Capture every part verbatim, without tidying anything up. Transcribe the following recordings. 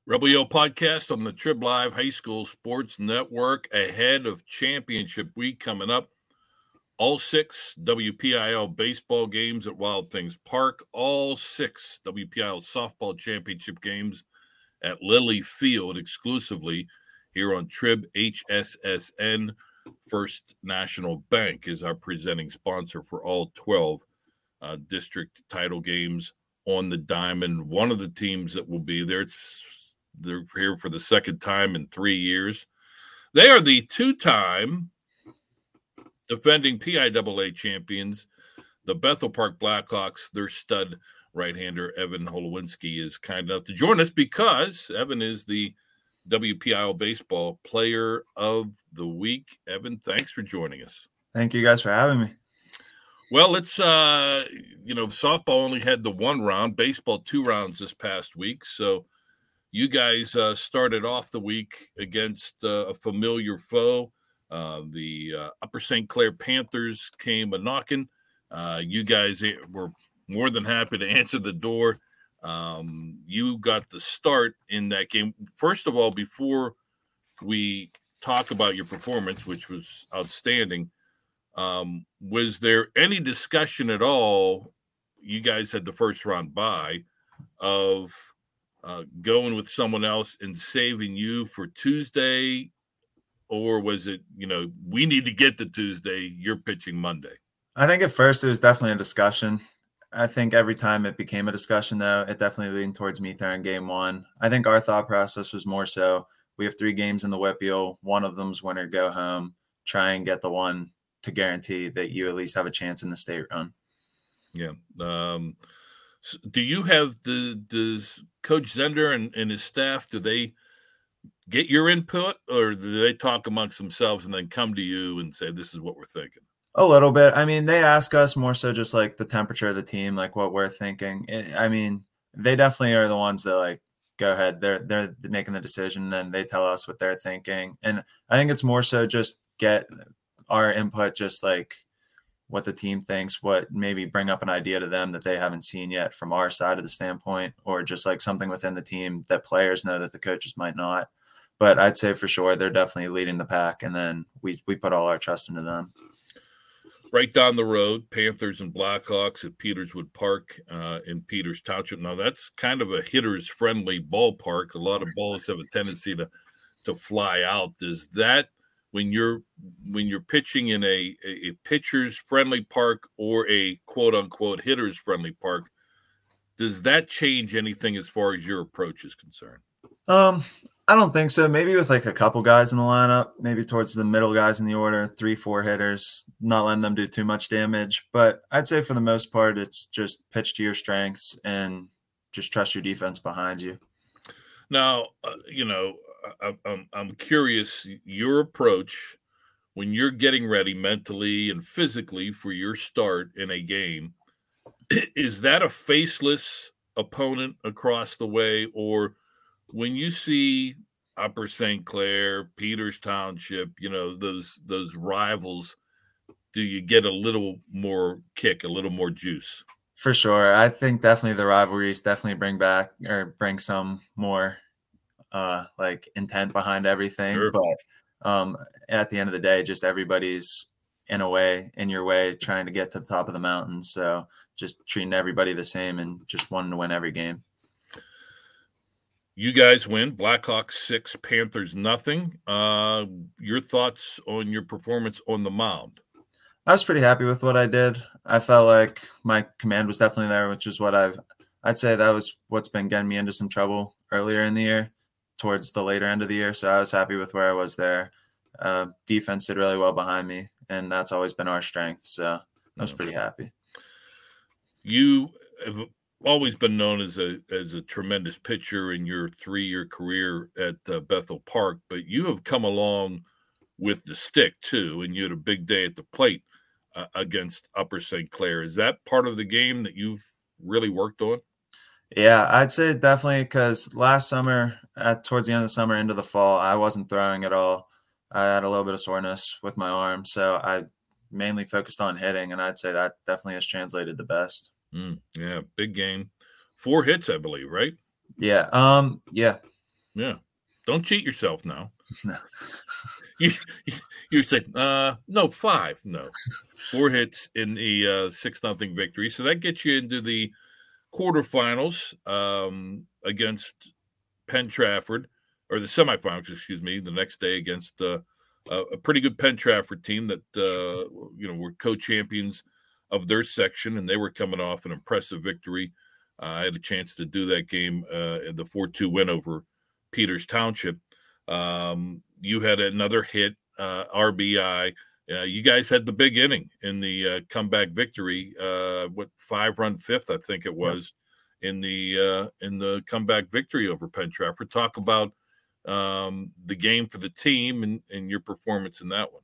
Rebel Yell podcast on the Trib Live High School Sports Network ahead of championship week coming up. All six W P I L baseball games at Wild Things Park. All six W P I L softball championship games at Lilly Field exclusively here on Trib H S S N. First National Bank is our presenting sponsor for all twelve uh, district title games on the diamond. One of the teams that will be there, it's they're here for the second time in three years. They are the two-time defending P I A A champions, the Bethel Park Blackhawks. Their stud right-hander, Evan Holowinski, is kind enough to join us because Evan is the W P I L Baseball Player of the Week. Evan, thanks for joining us. Thank you guys for having me. Well, it's, uh, you know, softball only had the one round, baseball two rounds this past week, so you guys uh, started off the week against uh, a familiar foe. Uh, the uh, Upper Saint Clair Panthers came a-knocking. Uh, you guys were more than happy to answer the door. Um, you got the start in that game. First of all, before we talk about your performance, which was outstanding, um, was there any discussion at all, you guys had the first round bye, of – Uh, going with someone else and saving you for Tuesday, or was it, you know, we need to get to Tuesday, you're pitching Monday? I think at first it was definitely a discussion. I think every time it became a discussion, though, it definitely leaned towards me throwing game one. I think our thought process was more so we have three games in the Whippeal. One of them's winner, go home. Try and get the one to guarantee that you at least have a chance in the state run. Yeah. Um, do you have the does Coach Zender and, and his staff, do they get your input, or do they talk amongst themselves and then come to you and say, this is what we're thinking? A little bit. I mean, they ask us more so just like the temperature of the team, like what we're thinking. I mean, they definitely are the ones that like, go ahead. They're, they're making the decision, and they tell us what they're thinking. And I think it's more so just get our input, just like what the team thinks, what maybe bring up an idea to them that they haven't seen yet from our side of the standpoint, or just like something within the team that players know that the coaches might not. But I'd say for sure they're definitely leading the pack, and then we we put all our trust into them. Right down the road, Panthers and Blackhawks at Peterswood Park uh, in Peters Township. Now, that's kind of a hitters-friendly ballpark. A lot of balls have a tendency to to fly out. Does that, when you're when you're pitching in a, a, a pitchers-friendly park or a quote-unquote hitters-friendly park, does that change anything as far as your approach is concerned? Um, I don't think so. Maybe with like a couple guys in the lineup, maybe towards the middle guys in the order, three, four hitters, not letting them do too much damage. But I'd say for the most part, it's just pitch to your strengths and just trust your defense behind you. Now, uh, you know, I, I'm, I'm curious, your approach when you're getting ready mentally and physically for your start in a game, is that a faceless opponent across the way, or when you see Upper Saint Clair, Peters Township, you know, those those rivals, do you get a little more kick, a little more juice? For sure. I think definitely the rivalries definitely bring back or bring some more uh, like intent behind everything. Sure. But um, at the end of the day, just everybody's in a way, in your way, trying to get to the top of the mountain. So just treating everybody the same and just wanting to win every game. You guys win. Blackhawks six, Panthers nothing. Uh, your thoughts on your performance on the mound? I was pretty happy with what I did. I felt like my command was definitely there, which is what I've – I'd say that was what's been getting me into some trouble earlier in the year, towards the later end of the year. So I was happy with where I was there. Uh, defense did really well behind me, and that's always been our strength. So I was pretty happy. You have – always been known as a as a tremendous pitcher in your three-year career at uh, Bethel Park, but you have come along with the stick too, and you had a big day at the plate uh, against Upper Saint Clair. Is that part of the game that you've really worked on? Yeah, I'd say definitely, because last summer, at towards the end of the summer into the fall, I wasn't throwing at all. I had a little bit of soreness with my arm, so I mainly focused on hitting, and I'd say that definitely has translated the best. Mm, yeah, big game. Four hits, I believe, right? Yeah. Um. Yeah. Yeah. Don't cheat yourself now. No. You you said uh no five no four hits in the uh, six nothing victory, so that gets you into the quarterfinals um, against Penn Trafford, or the semifinals, excuse me, the next day against uh, a, a pretty good Penn Trafford team that uh, you know were co-champions of their section, and they were coming off an impressive victory. Uh, I had a chance to do that game uh, in the four two win over Peters Township. Um, you had another hit, uh, R B I. Uh, you guys had the big inning in the uh, comeback victory. Uh, what five run fifth, I think it was, yep. in the uh, in the comeback victory over Penn Trafford. Talk about um, the game for the team and, and your performance in that one.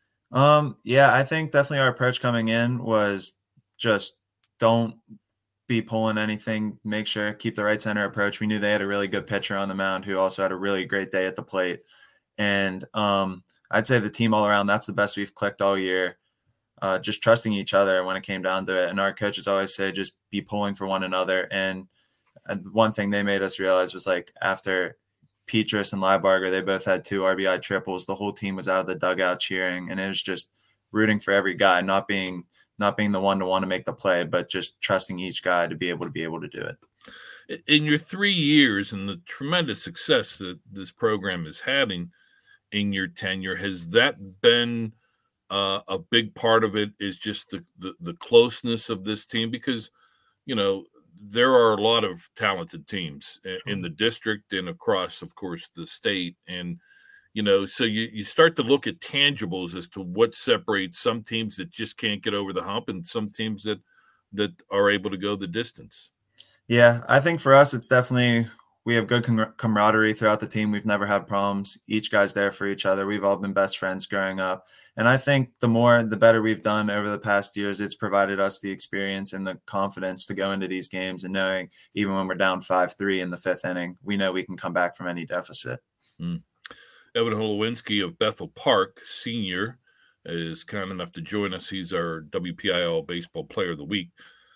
Um, yeah, I think definitely our approach coming in was just don't be pulling anything. Make sure keep the right center approach. We knew they had a really good pitcher on the mound who also had a really great day at the plate. And um, I'd say the team all around, that's the best we've clicked all year. Uh, just trusting each other when it came down to it. And our coaches always say, just be pulling for one another. And, and one thing they made us realize was like after Petrus and Liebarger, they both had two R B I triples. The whole team was out of the dugout cheering, and it was just rooting for every guy, not being not being the one to want to make the play, but just trusting each guy to be able to be able to do it. In your three years and the tremendous success that this program is having in your tenure, has that been uh, a big part of it? Is just the, the the closeness of this team? Because you know there are a lot of talented teams in the district and across, of course, the state. And, you know, so you, you start to look at tangibles as to what separates some teams that just can't get over the hump and some teams that, that are able to go the distance. Yeah, I think for us, it's definitely, we have good com- camaraderie throughout the team. We've never had problems. Each guy's there for each other. We've all been best friends growing up. And I think the more, the better we've done over the past years, it's provided us the experience and the confidence to go into these games and knowing even when we're down five three in the fifth inning, we know we can come back from any deficit. Mm. Evan Holowinski of Bethel Park, senior, is kind enough to join us. He's our W P I L Baseball Player of the Week.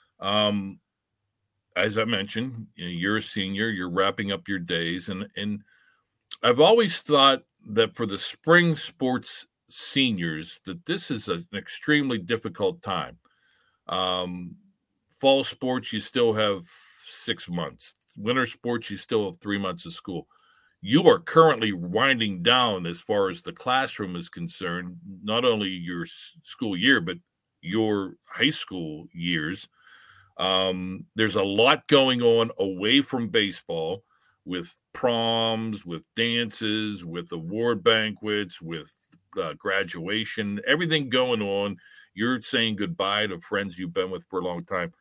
Um, as I mentioned, you're a senior, you're wrapping up your days. And, and I've always thought that for the spring sports seniors, that this is a, an extremely difficult time. Um, fall sports, you still have six months. Winter sports, you still have three months of school. You are currently winding down as far as the classroom is concerned, not only your school year, but your high school years. Um, there's a lot going on away from baseball with proms, with dances, with award banquets, with uh, graduation, everything going on. You're saying goodbye to friends you've been with for a long time.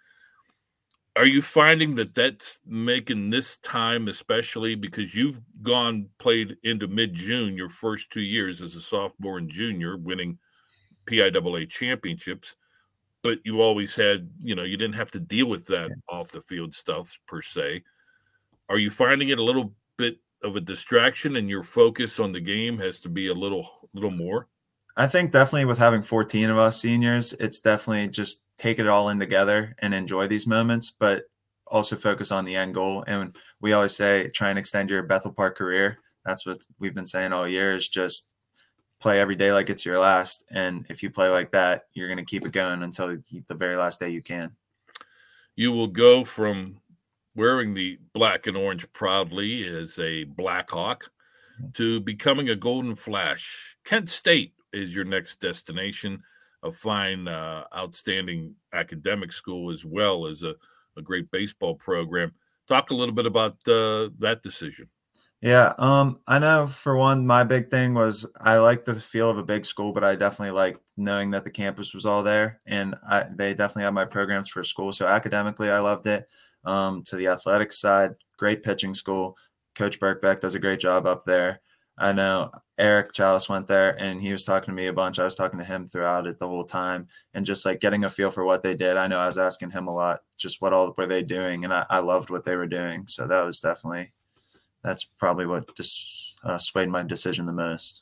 Are you finding that that's making this time, especially because you've gone played into mid-June, your first two years as a sophomore and junior, winning P I A A championships, but you always had, you know, you didn't have to deal with that off the field stuff per se. Are you finding it a little bit of a distraction and your focus on the game has to be a little, little more? I think definitely with having fourteen of us seniors, it's definitely just take it all in together and enjoy these moments, but also focus on the end goal. And we always say, try and extend your Bethel Park career. That's what we've been saying all year, is just play every day like it's your last. And if you play like that, you're going to keep it going until the very last day you can. You will go from wearing the black and orange proudly as a Blackhawk to becoming a Golden Flash. Kent State is your next destination, a fine, uh, outstanding academic school as well as a, a great baseball program. Talk a little bit about uh, that decision. Yeah, um, I know for one, my big thing was I like the feel of a big school, but I definitely like knowing that the campus was all there, and I, they definitely have my programs for school. So academically, I loved it. Um, to the athletics side, great pitching school. Coach Birkbeck does a great job up there. I know Eric Chalice went there, and he was talking to me a bunch. I was talking to him throughout it the whole time, and just like getting a feel for what they did. I know I was asking him a lot, just what all were they doing, and I, I loved what they were doing. So that was definitely. That's probably what dis, uh, swayed my decision the most.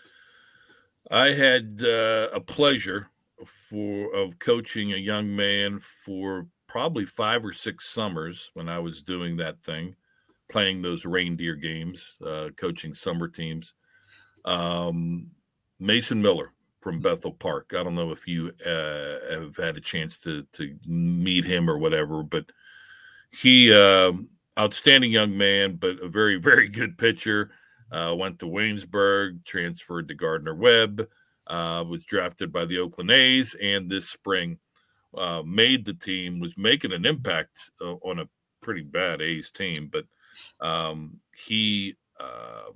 I had uh, a pleasure for of coaching a young man for probably five or six summers when I was doing that thing, playing those reindeer games, uh, coaching summer teams. Um, Mason Miller from Bethel Park. I don't know if you uh, have had a chance to to meet him or whatever, but he uh, outstanding young man, but a very, very good pitcher. Uh, went to Waynesburg, transferred to Gardner-Webb, uh, was drafted by the Oakland A's, and this spring uh, made the team, was making an impact uh, on a pretty bad A's team, but um, he uh,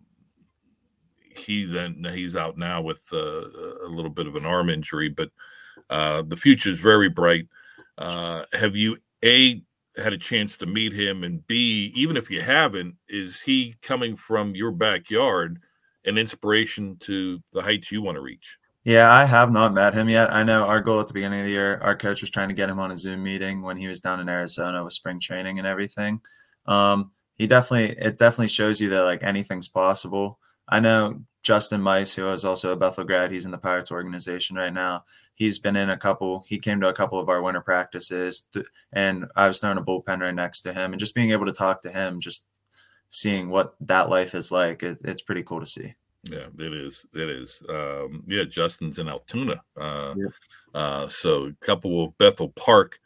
he then he's out now with uh, a little bit of an arm injury, but uh, the future is very bright. Uh, have you a had a chance to meet him, and B, even if you haven't, is he coming from your backyard an inspiration to the heights you want to reach? Yeah, I have not met him yet. I know our goal at the beginning of the year, our coach was trying to get him on a Zoom meeting when he was down in Arizona with spring training and everything. Um, he definitely, it definitely shows you that like anything's possible. I know Justin Mice, who is also a Bethel grad, he's in the Pirates organization right now. He's been in a couple, he came to a couple of our winter practices to, and I was throwing a bullpen right next to him, and just being able to talk to him, just seeing what that life is like, it, it's pretty cool to see. Yeah, it is. It is. Um, yeah, Justin's in Altoona. Uh, yeah. uh, so a couple of Bethel Park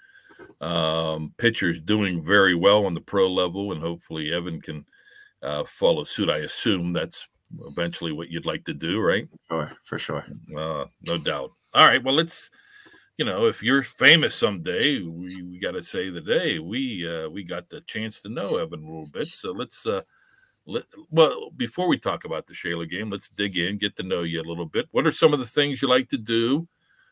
um, pitchers doing very well on the pro level, and hopefully Evan can uh, follow suit. I assume that's eventually what you'd like to do, right? Sure, for sure. Uh, no doubt. All right. Well, let's, you know, if you're famous someday, we, we got to say that, hey, we, uh, we got the chance to know Evan a little bit. So let's, uh, let, well, before we talk about the Shaler game, let's dig in, get to know you a little bit. What are some of the things you like to do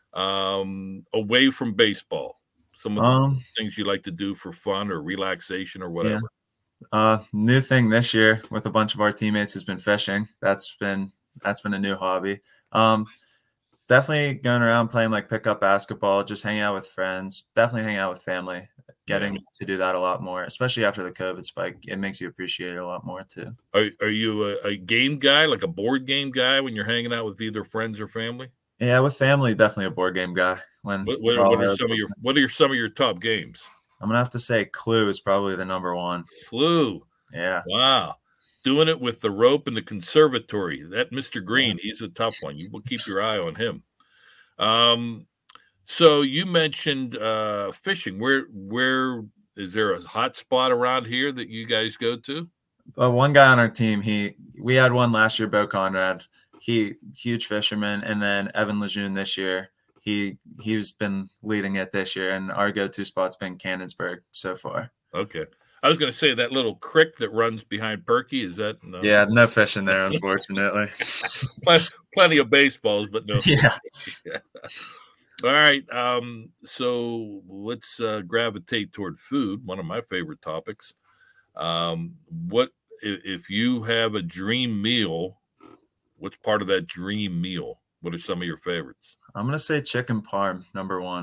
um, away from baseball? Some of the um, things you like to do for fun or relaxation or whatever. Yeah. Uh, new thing this year with a bunch of our teammates has been fishing. That's been that's been a new hobby. Um, definitely going around playing like pickup basketball, just hanging out with friends. Definitely hanging out with family. Getting yeah. to do that a lot more, especially after the COVID spike. It makes you appreciate it a lot more too. Are Are you a, a game guy, like a board game guy, when you're hanging out with either friends or family? Yeah, with family, definitely a board game guy. When what, what, what are some of your What are your, some of your top games? I'm gonna have to say Clue is probably the number one. Clue. Yeah. Wow. Doing it with the rope and the conservatory. That Mister Green, yeah. he's a tough one. You will keep your eye on him. Um, so you mentioned uh, fishing. Where where is there a hot spot around here that you guys go to? Uh, one guy on our team, he we had one last year, Bo Conrad. He huge fisherman, and then Evan Lejeune this year. He he's been leading it this year, and our go-to spot's been Cannonsburg so far. Okay, I was going to say that little creek that runs behind Perky. Is that no? Yeah, no fishing there, unfortunately. Plenty of baseballs, but no. Yeah. yeah. All right. Um, so let's uh, gravitate toward food. One of my favorite topics. Um, what if you have a dream meal? What's part of that dream meal? What are some of your favorites? I'm going to say chicken parm, number one.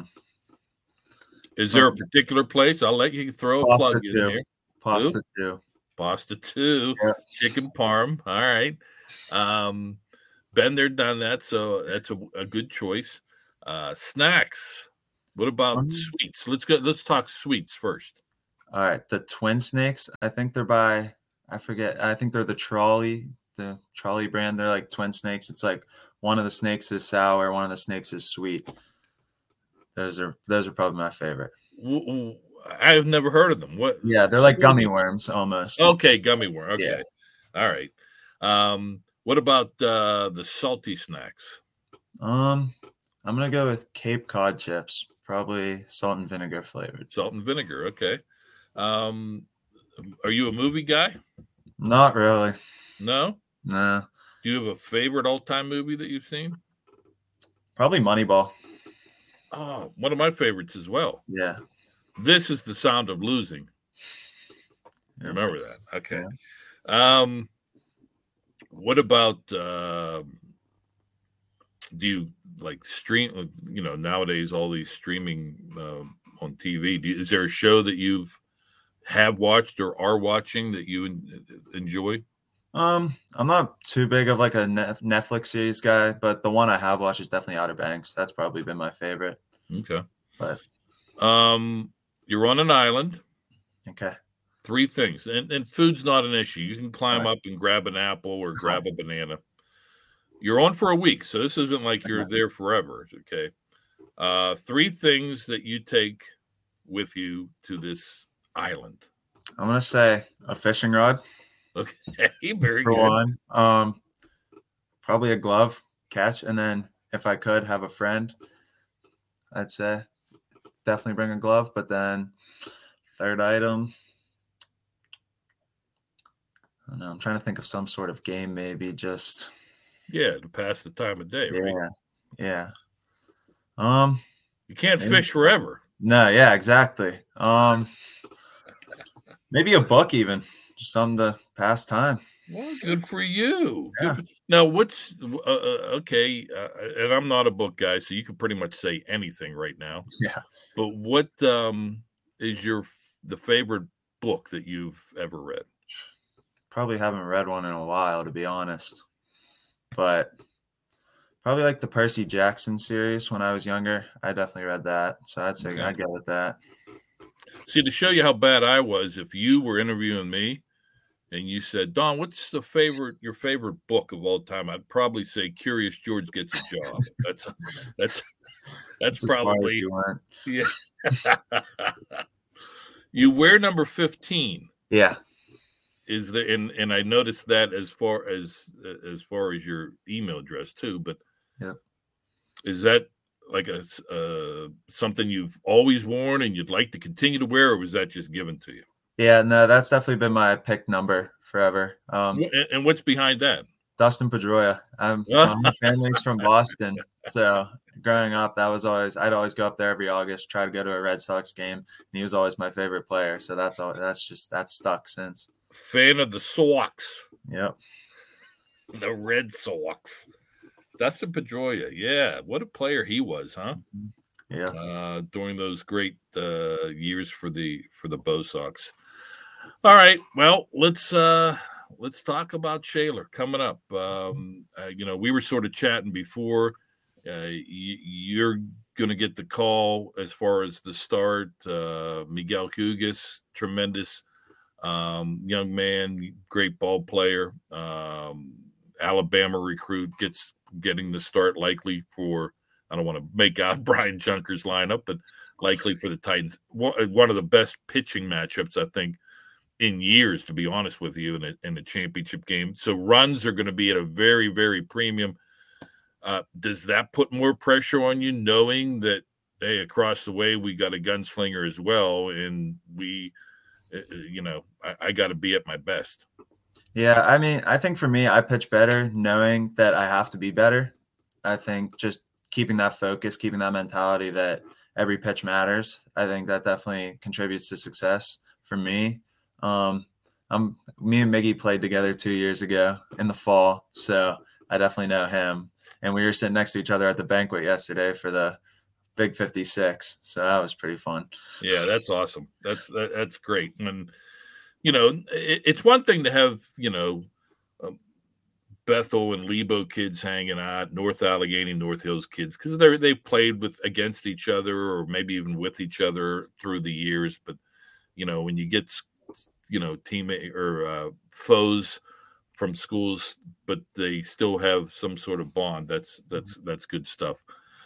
Is there a particular place? I'll let you throw a Pasta plug two. in here. Pasta Ooh. two. Pasta two. Yeah. Chicken parm. All right. Um, been there, done that. So that's a, a good choice. Uh, snacks. What about um, sweets? Let's go. Let's talk sweets first. All right. The Twin Snakes. I think they're by, I forget. I think they're the Trolley, the Trolley brand. They're like Twin Snakes. It's like one of the snakes is sour, one of the snakes is sweet. Those are those are probably my favorite. I've never heard of them. What? Yeah, they're like gummy worms almost. Okay, gummy worm. Okay, yeah. All right. Um, what about uh, the salty snacks? Um, I'm gonna go with Cape Cod chips, probably salt and vinegar flavored. Salt and vinegar. Okay. Um, are you a movie guy? Not really. No. Nah. Do you have a favorite all-time movie that you've seen? Probably Moneyball. Oh, one of my favorites as well. Yeah. This is the Sound of Losing. Yeah. Remember that. Okay. Yeah. Um, what about, uh, do you like stream, you know, nowadays, all these streaming uh, on T V, do you, is there a show that you've have watched or are watching that you en- enjoy? Um, I'm not too big of like a Netflix series guy, but the one I have watched is definitely Outer Banks. That's probably been my favorite. Okay. But um, you're on an island. Okay. Three things. And, and food's not an issue. You can climb Right. up and grab an apple or grab a banana. You're on for a week, so this isn't like you're there forever, okay? Uh, three things that you take with you to this island. I'm going to say a fishing rod. Okay, very for good. One. Um, probably a glove, catch, and then if I could have a friend, I'd say definitely bring a glove. But then third item, I don't know. I'm trying to think of some sort of game, maybe just yeah, to pass the time of day, right? Yeah, yeah. Um, you can't maybe, fish forever. No, yeah, exactly. Um, maybe a book, even just something to pass time. Well, good for you. Yeah. Good for, now, what's uh, okay? Uh, and I'm not a book guy, so you can pretty much say anything right now. Yeah. But what um, is your the favorite book that you've ever read? Probably haven't read one in a while, to be honest. But probably like the Percy Jackson series when I was younger. I definitely read that. So I'd say okay. I'd go with that. See, to show you how bad I was, if you were interviewing me and you said, Don, what's the favorite your favorite book of all time? I'd probably say Curious George Gets a Job. That's that's that's, that's probably you yeah. You wear number fifteen. Yeah. Is there and and I noticed that as far as as far as your email address too, but yeah, is that like a uh, something you've always worn and you'd like to continue to wear, or was that just given to you? Yeah, no, that's definitely been my pick number forever. Um, and, and what's behind that? Dustin Pedroia. Um, my family's from Boston, so growing up, that was always I'd always go up there every August, try to go to a Red Sox game, and he was always my favorite player. So that's all. That's just that's stuck since. Fan of the Sox. Yep. The Red Sox. Dustin Pedroia. Yeah. What a player he was, huh? Yeah. Uh, during those great uh, years for the for the Bo Sox. All right. Well, let's uh, let's talk about Shaler coming up. Um, uh, you know, we were sort of chatting before. Uh, y- you're going to get the call as far as the start. Uh, Miguel Hugas, tremendous Um, young man, great ball player, um, Alabama recruit, gets getting the start likely for, I don't want to make out Brian Junker's lineup, but likely for the Titans. One of the best pitching matchups, I think, in years, to be honest with you, in a, in a championship game. So runs are going to be at a very, very premium. Uh, does that put more pressure on you, knowing that, hey, across the way, we got a gunslinger as well, and we – you know, I, I got to be at my best. Yeah, I mean, I think for me, I pitch better knowing that I have to be better. I think just keeping that focus, keeping that mentality that every pitch matters, I think that definitely contributes to success for me. Um, I'm, me and Miggy played together two years ago in the fall, so I definitely know him. And we were sitting next to each other at the banquet yesterday for the Big fifty-six, so that was pretty fun. Yeah, that's awesome. That's that, that's great. And you know, it, it's one thing to have you know um, Bethel and Lebo kids hanging out, North Allegheny, North Hills kids, because they they played with against each other or maybe even with each other through the years. But you know, when you get you know teammate or uh, foes from schools, but they still have some sort of bond. That's that's that's good stuff.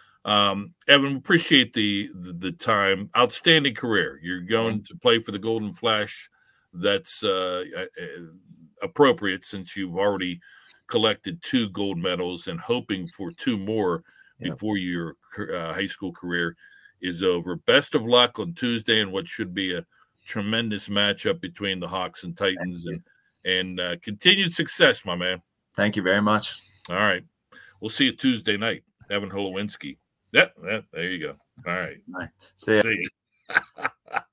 Um, Evan, appreciate the, the the time. Outstanding career. You're going to play for the Golden Flash. That's uh, appropriate since you've already collected two gold medals and hoping for two more yep. before your uh, high school career is over. Best of luck on Tuesday in what should be a tremendous matchup between the Hawks and Titans, and and uh, continued success, my man. Thank you very much. All right, we'll see you Tuesday night. Evan Holowinski. Yeah, yeah, there you go. All right. Right. See ya. See ya.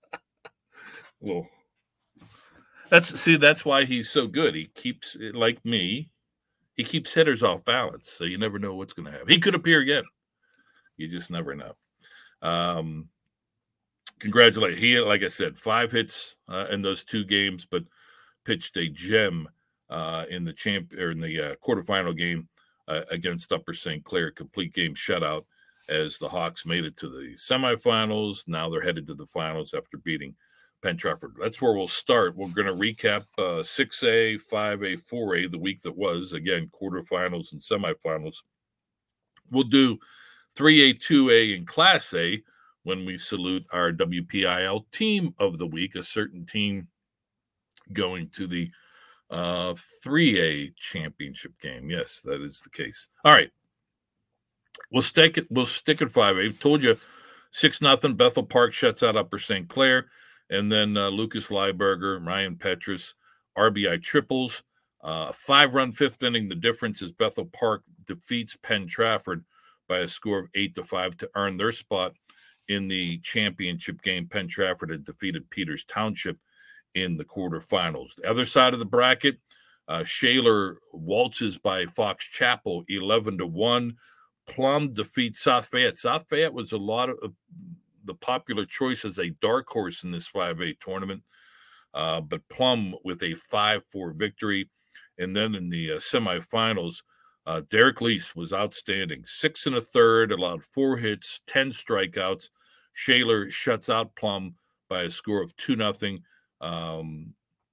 Well, that's see, that's why he's so good. He keeps, like me, he keeps hitters off balance, so you never know what's going to happen. He could appear again. You just never know. Um, congratulations. He, like I said, five hits uh, in those two games, but pitched a gem uh, in the champ or in the uh, quarterfinal game uh, against Upper Saint Clair, complete game shutout. As the Hawks made it to the semifinals, now they're headed to the finals after beating Penn Trafford. That's where we'll start. We're going to recap uh, six A, five A, four A, the week that was. Again, quarterfinals and semifinals. We'll do three A, two A, and Class A when we salute our W P I L team of the week, a certain team going to the uh, three A championship game. Yes, that is the case. All right. We'll stick it. We'll stick at five A. Told you six nothing. Bethel Park shuts out Upper Saint Clair. And then uh, Lucas Lieberger, Ryan Petrus, R B I triples. Uh, five-run fifth inning. The difference is Bethel Park defeats Penn Trafford by a score of eight to five to earn their spot in the championship game. Penn Trafford had defeated Peters Township in the quarterfinals. The other side of the bracket, uh, Shaler waltzes by Fox Chapel eleven to one. Plum defeats South Fayette. South Fayette was a lot of uh, the popular choice as a dark horse in this five A tournament, uh, but Plum with a five four victory. And then in the uh, semifinals, uh, Derek Lease was outstanding. Six and a third, allowed four hits, ten strikeouts. Shaler shuts out Plum by a score of two nothing. Um,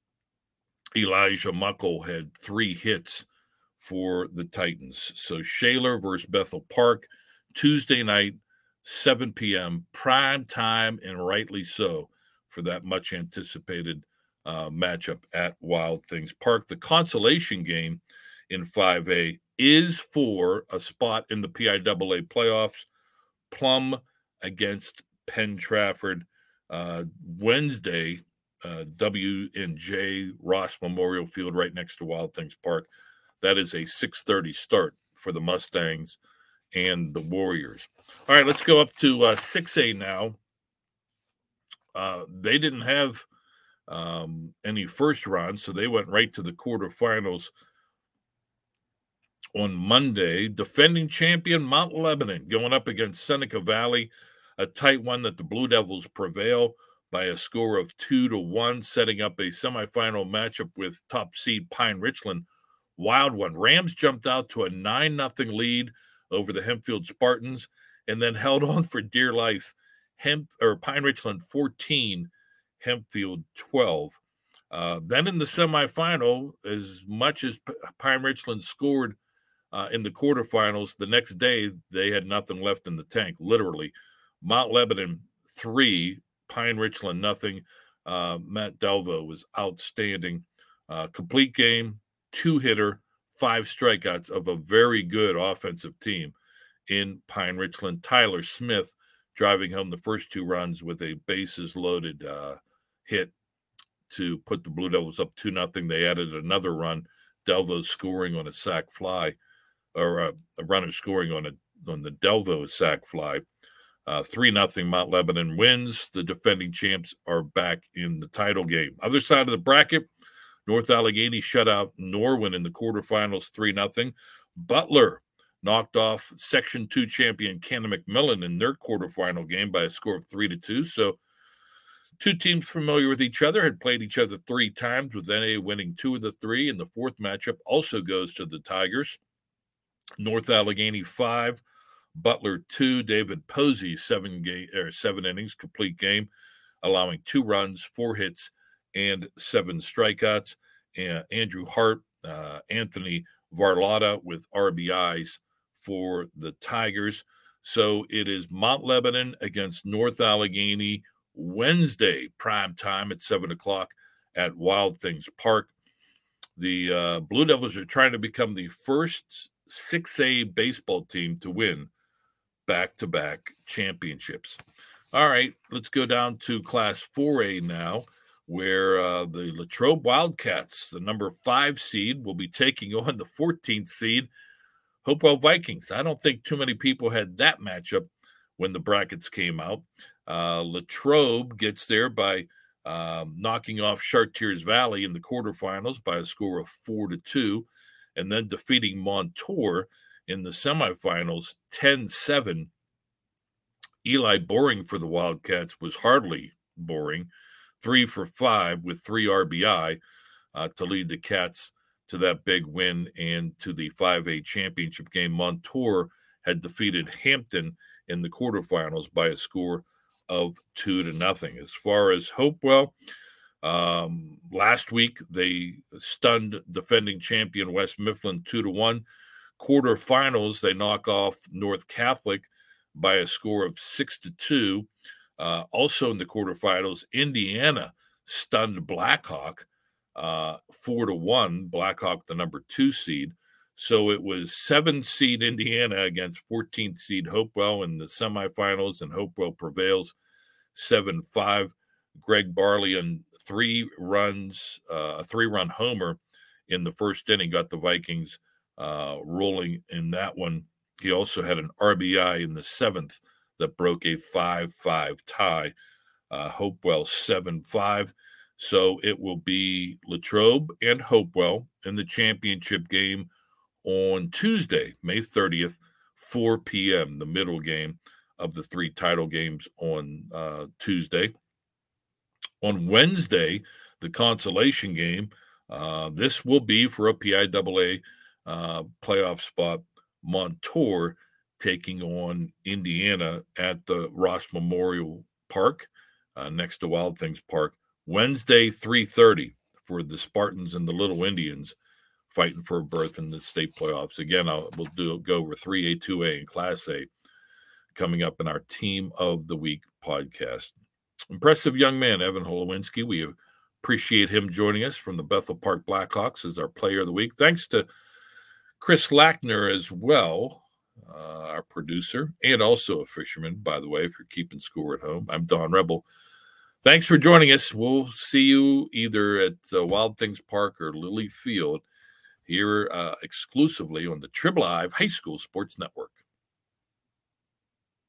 Elijah Muckle had three hits for the Titans. So Shaler versus Bethel Park, Tuesday night, seven p.m., prime time, and rightly so for that much anticipated uh, matchup at Wild Things Park. The consolation game in five A is for a spot in the P I A A playoffs. Plum against Penn Trafford. Uh, Wednesday, uh, W and J Ross Memorial Field right next to Wild Things Park. That is a six thirty start for the Mustangs and the Warriors. All right, let's go up to uh, six A now. Uh, they didn't have um, any first round, so they went right to the quarterfinals on Monday. Defending champion Mount Lebanon going up against Seneca Valley, a tight one that the Blue Devils prevail by a score of two to one, setting up a semifinal matchup with top seed Pine Richland. Wild one. Rams jumped out to a nine nothing lead over the Hempfield Spartans and then held on for dear life. Hemp or Pine Richland fourteen, Hempfield twelve. Uh, then in the semifinal, as much as P- Pine Richland scored uh, in the quarterfinals, the next day they had nothing left in the tank, literally. Mount Lebanon three, Pine Richland nothing. Uh, Matt Delvo was outstanding. Uh, complete game, two-hitter, five strikeouts of a very good offensive team in Pine Richland. Tyler Smith driving home the first two runs with a bases-loaded uh, hit to put the Blue Devils up two nothing. They added another run. Delvo scoring on a sac fly, or a, a runner scoring on a on the Delvo sac fly. Uh, three nothing Mount Lebanon wins. The defending champs are back in the title game. Other side of the bracket, North Allegheny shut out Norwin in the quarterfinals three nothing. Butler knocked off Section two champion Cannon McMillan in their quarterfinal game by a score of three to two. So two teams familiar with each other had played each other three times, with N A winning two of the three, and the fourth matchup also goes to the Tigers. North Allegheny five, Butler two. David Posey seven game or seven innings, complete game, allowing two runs, four hits, and seven strikeouts. And Andrew Hart, uh, Anthony Varlotta with R B Is for the Tigers. So it is Mount Lebanon against North Allegheny Wednesday, prime time at seven o'clock at Wild Things Park. The uh, Blue Devils are trying to become the first six A baseball team to win back-to-back championships. All right, let's go down to Class four A now, where uh, the Latrobe Wildcats, the number five seed, will be taking on the fourteenth seed, Hopewell Vikings. I don't think too many people had that matchup when the brackets came out. Uh, Latrobe gets there by um, knocking off Chartiers Valley in the quarterfinals by a score of four to two, and then defeating Montour in the semifinals ten seven. Eli Boring for the Wildcats was hardly boring, three for five with three R B I uh, to lead the Cats to that big win and to the five A championship game. Montour had defeated Hampton in the quarterfinals by a score of two to nothing. As far as Hopewell, um, last week they stunned defending champion West Mifflin two to one. Quarterfinals, they knock off North Catholic by a score of six to two. Uh, also in the quarterfinals, Indiana stunned Blackhawk uh, four to one. Blackhawk, the number two seed. So it was seven seed Indiana against fourteenth seed Hopewell in the semifinals, and Hopewell prevails seven five. Greg Barley on three runs, uh, a three-run homer in the first inning, got the Vikings uh, rolling in that one. He also had an R B I in the seventh that broke a five five tie. Uh, Hopewell seven five. So it will be Latrobe and Hopewell in the championship game on Tuesday, May thirtieth, four p.m., the middle game of the three title games on uh, Tuesday. On Wednesday, the consolation game, uh, this will be for a P I A A uh, playoff spot, Montour taking on Indiana at the Ross Memorial Park uh, next to Wild Things Park. Wednesday, three thirty for the Spartans and the Little Indians fighting for a berth in the state playoffs. Again, I'll, we'll do go over three A, two A, and Class A coming up in our Team of the Week podcast. Impressive young man, Evan Holowinski. We appreciate him joining us from the Bethel Park Blackhawks as our Player of the Week. Thanks to Chris Lackner as well, uh, our producer, and also a fisherman, by the way, if you're keeping score at home. I'm Don Rebel. Thanks for joining us. We'll see you either at uh, Wild Things Park or Lily Field here uh, exclusively on the Trib Live High School Sports Network.